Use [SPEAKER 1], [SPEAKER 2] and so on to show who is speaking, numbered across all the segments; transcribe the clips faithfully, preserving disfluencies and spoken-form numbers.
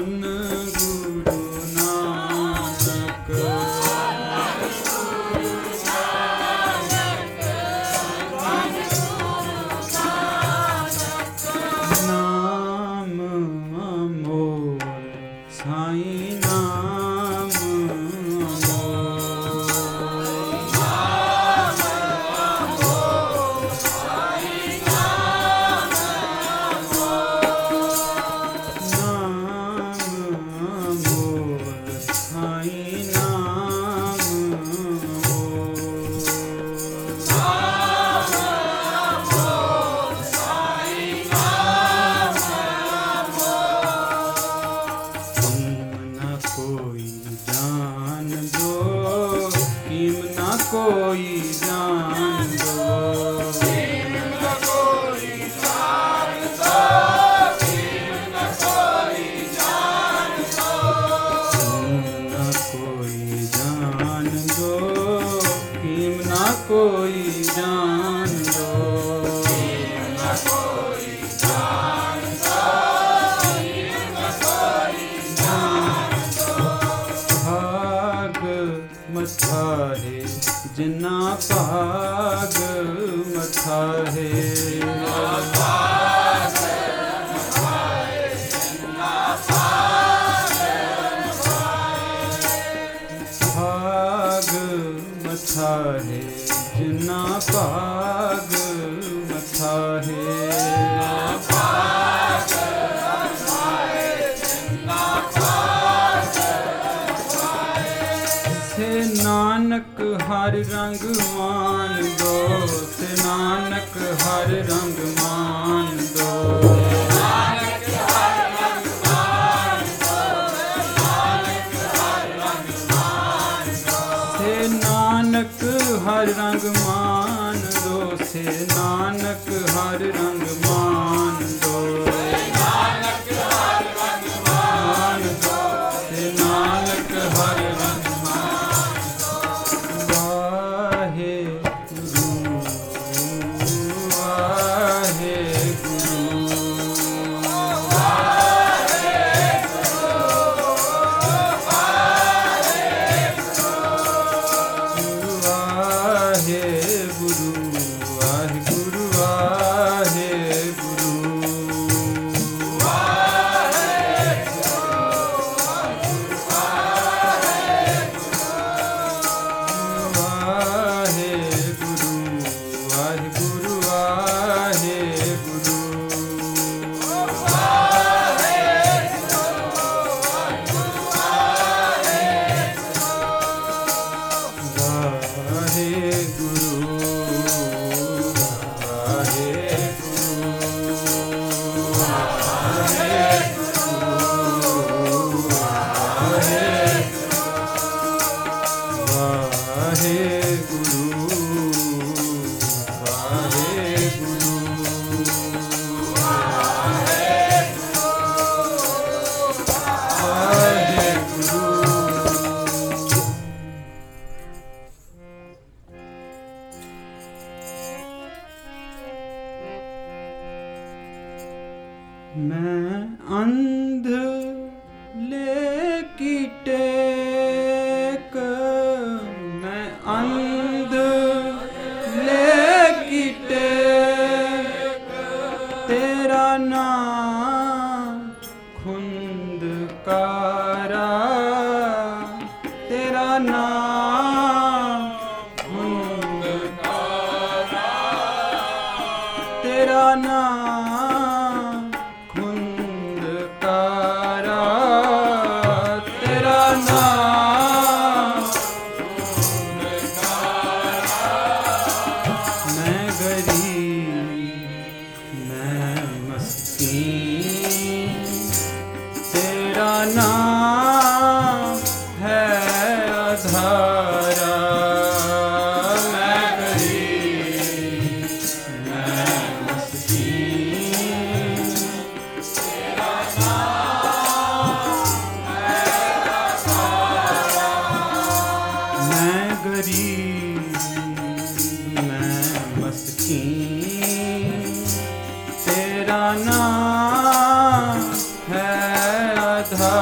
[SPEAKER 1] कोई जान दो,
[SPEAKER 2] भीम न कोई जान दो, भीम न कोई जान दो,
[SPEAKER 1] भीम न कोई जान दो, भीम न कोई जान दो,
[SPEAKER 2] भीम न कोई जान दो, भीम न कोई जान दो।
[SPEAKER 1] भाग मथा है जिन्ना भाग मथा है,
[SPEAKER 2] भाग मथाए जिन्ना भाग मथाए,
[SPEAKER 1] भाग मथा है जिन्ना भाग मथा है,
[SPEAKER 2] भाग मथाए जिन्ना भाग मथाए।
[SPEAKER 1] थे नानक हर रंग मान दो, थे नानक हर रंग मान दो,
[SPEAKER 2] नानक हर रंग मान दो, नानक हर रंग मान दो,
[SPEAKER 1] थे नानक हर रंग मान दो, थे नानक हर रंग मान दो,
[SPEAKER 2] नानक हर रंग मान दो,
[SPEAKER 1] थे नानक हर रंग
[SPEAKER 2] मान दो।
[SPEAKER 1] वाहे गुरु वाहे गुरु वाहे गुरु वाहे गुरु वाहे गुरु वाहे गुरु वाहे गुरु वाहे गुरु वाहे गुरु वाहे गुरु वाहे गुरु वाहे वाहे गुरु वाहे गुरु वाहे गुरु। मैं अंध लेकी टेक, मैं अंध लेकी टेक, तेरा नाम खुंदकारा, तेरा नाम खुंदकारा, तेरा नाम खुंदकारा, तेरा नाम
[SPEAKER 2] खुंदकारा।
[SPEAKER 1] मैं गरीब मैं मस्कीन, तेरा नाम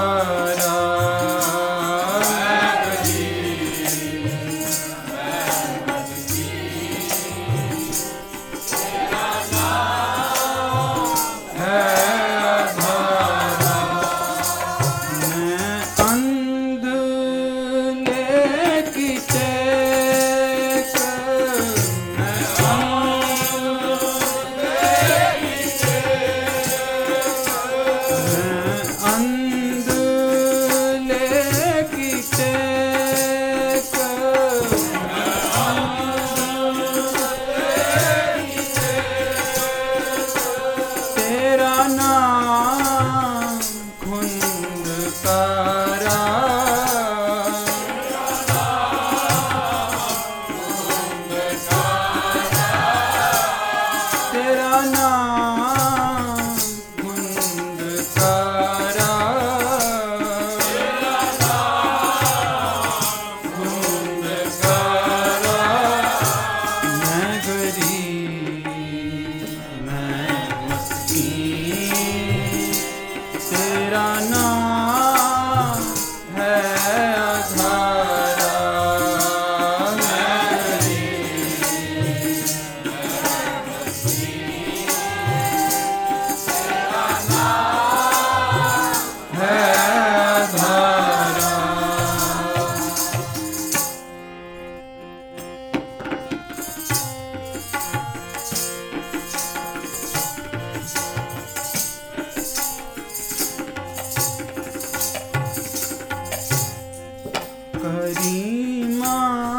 [SPEAKER 1] करीमा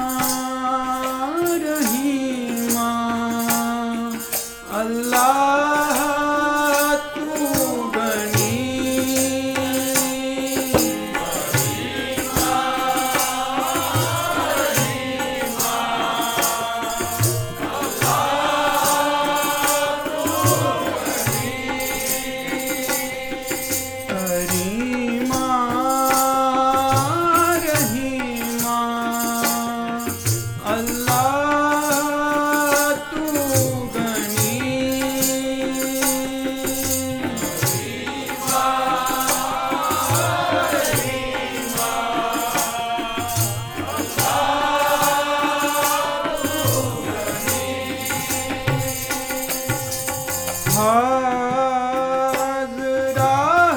[SPEAKER 1] रहीमा अल्लाह तू गनी करीमा रहीमा अल्लाह तू गनी हाज़रा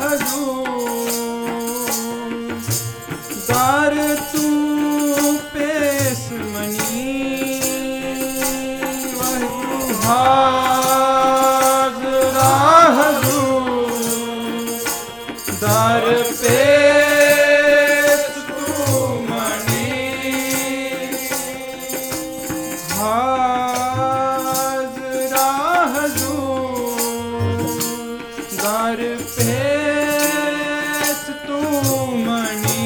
[SPEAKER 1] हुज़ूर दार तू पेश मनी हाज़रा हुज़ूर दार पेश तू मनी हाज़रा हुज़ूर दार पेश तू मनी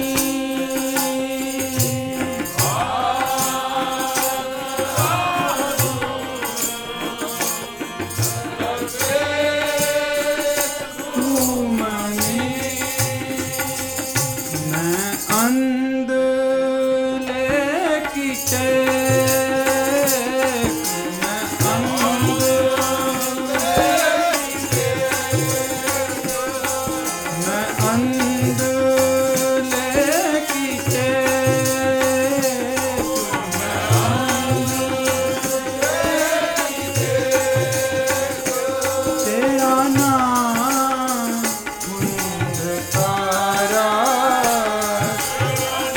[SPEAKER 1] तू मनी मैं अंधले की टेक मैं अंधले मैं अंधले की टेक मैं तेरा नाम धुंधकारा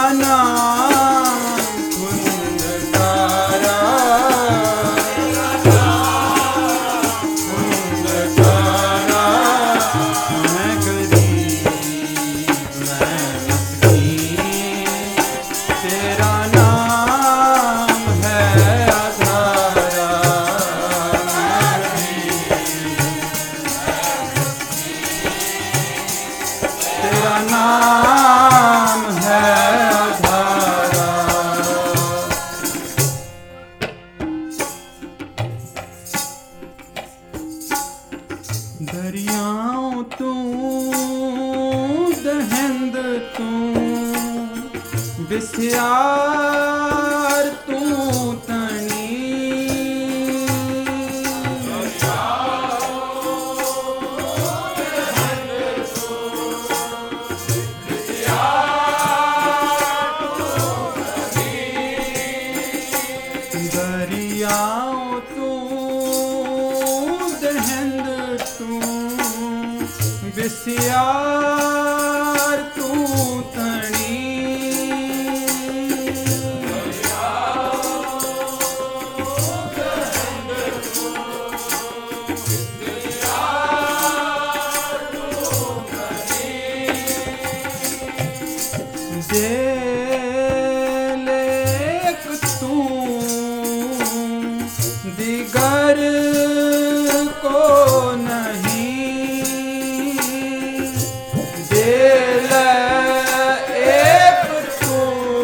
[SPEAKER 1] नाम कुंदकारा, कुंदकारा। मैं गरीब मैं मस्कीन, तेरा नाम है आधारा। मैं तेरा नाम है आधारा। दरियाओं तू दहिंद तू, बिस्यार तू तनी। दरियाओं तू दहिंद तू, बिस्यार तू तणी। जेलेक तू दिगर को नहीं, दिल एक तू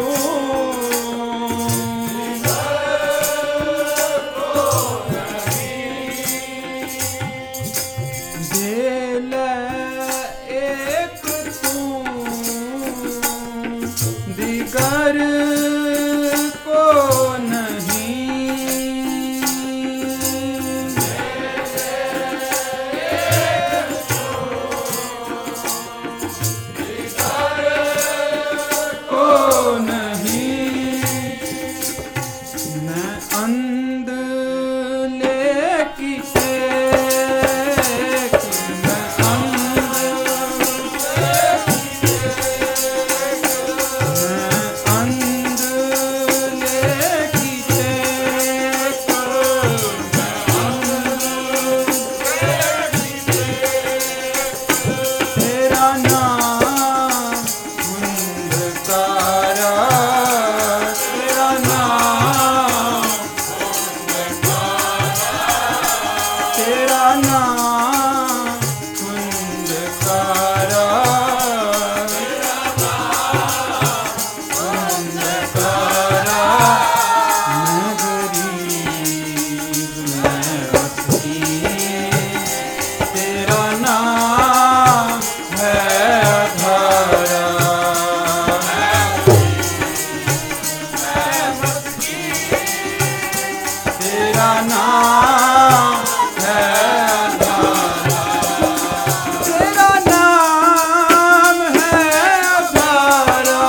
[SPEAKER 1] दिल एक तू दिगर को नहीं। को नहीं। मैं अंधले की टेक, मैं अंधले मैं अंधले की टेक, तेरा नाम कुंदकारा, तेरा नाम तेरा नाम कुंदकारा, कुंदकारा। मैं गरीब मैं मस्कीन, तेरा नाम है आधारा। तेरा नाम है आधारा, तेरा नाम है आधारा।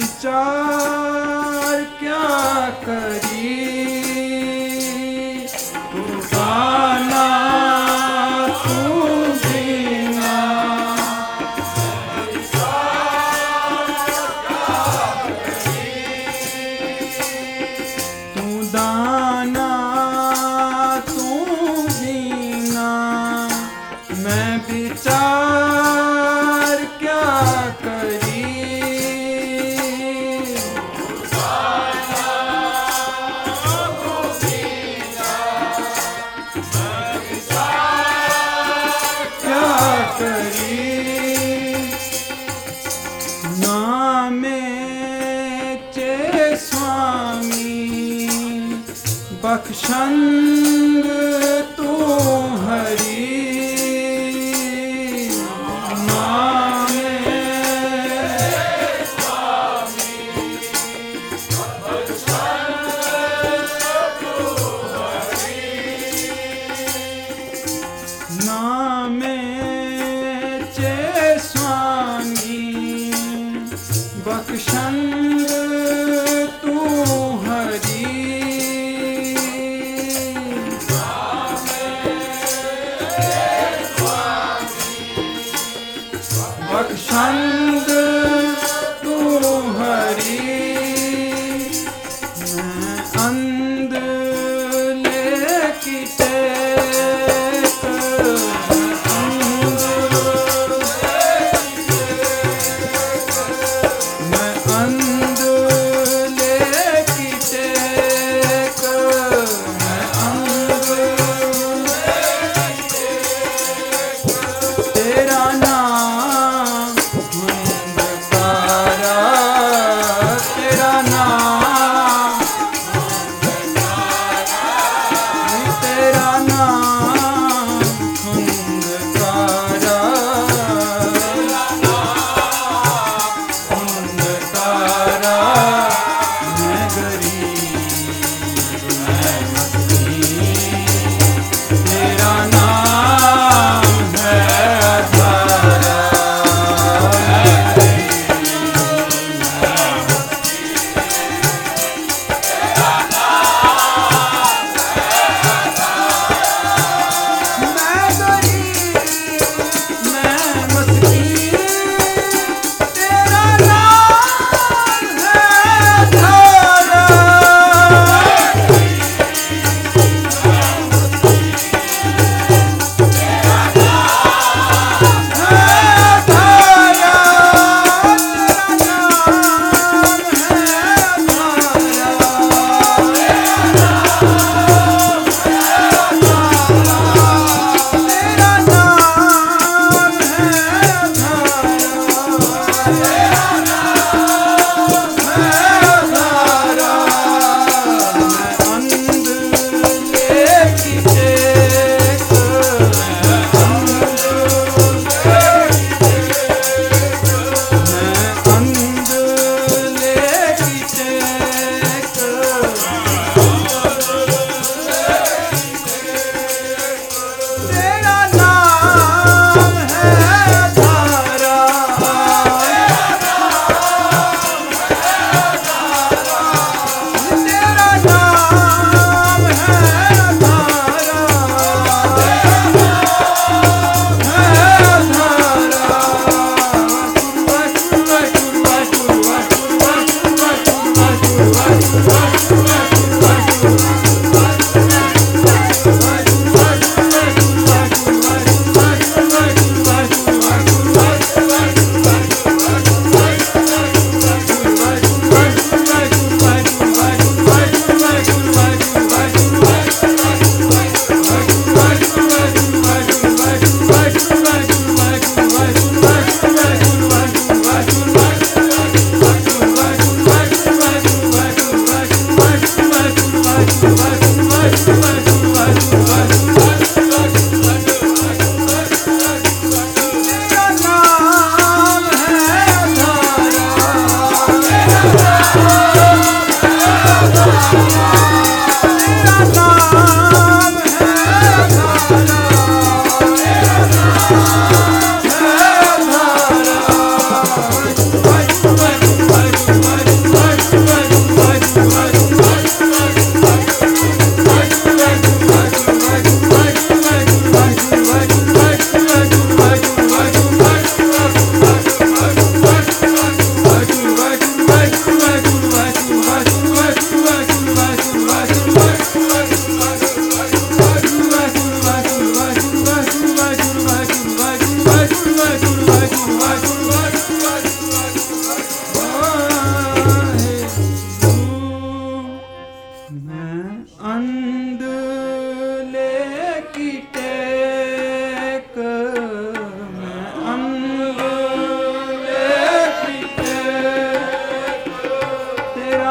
[SPEAKER 1] विचार क्या करी तू गाना तू जीना तू दाना तू जीना मैं विचार क्या करी क्या करी नामे चे स्वामी बख्शंद तू हरी नामे नामे चे स्वामी बख्शंद तू हरी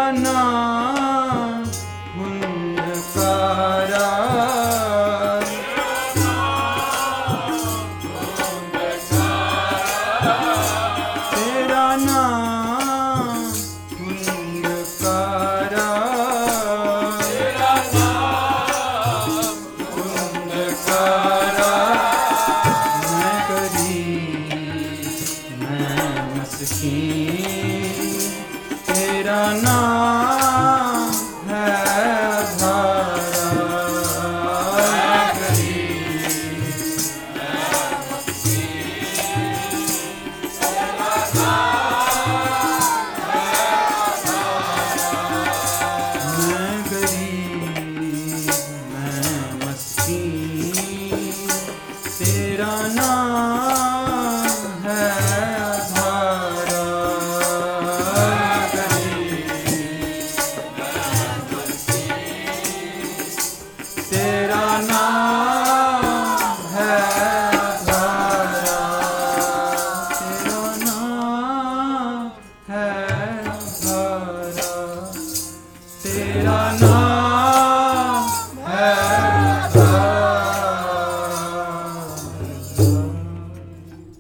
[SPEAKER 1] नाम हुंकारा तेरा नाम हुंकारा
[SPEAKER 2] तेरा नाम
[SPEAKER 1] हुंकारा मैं गरीब मैं मस्कीन तेरा नाम